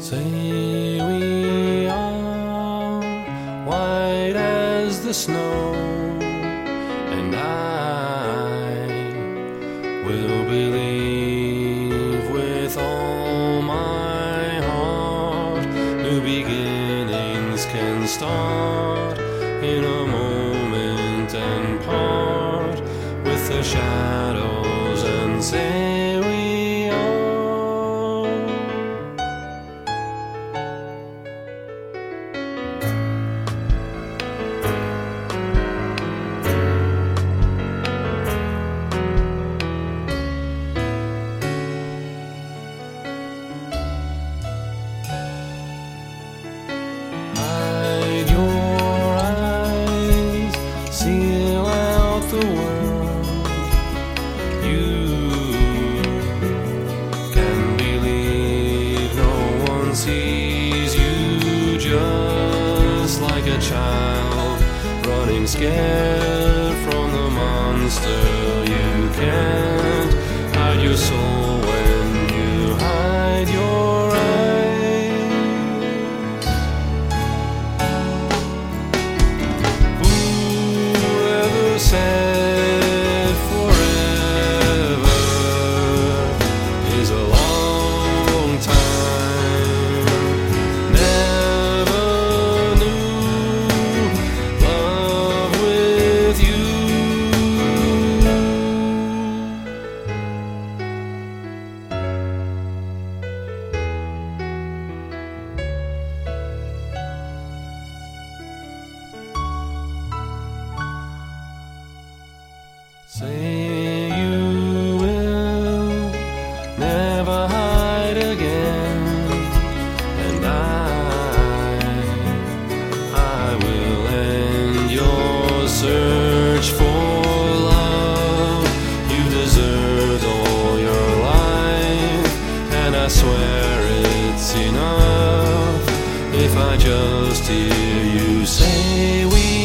Say we are white as the snow, and I will believe with all my heart. New beginnings can start in a moment and part with the shadows, and say we are. Hide your eyes, seal out the world. You can believe no one sees you, just like a child running scared from the monster. You can't hide your soul when you hide your eyes. Whoever said forever is a long time never knew love with you. Say you will never hide again, and I will end your search for love. You deserved all your life, and I swear it's enough if I just hear you say we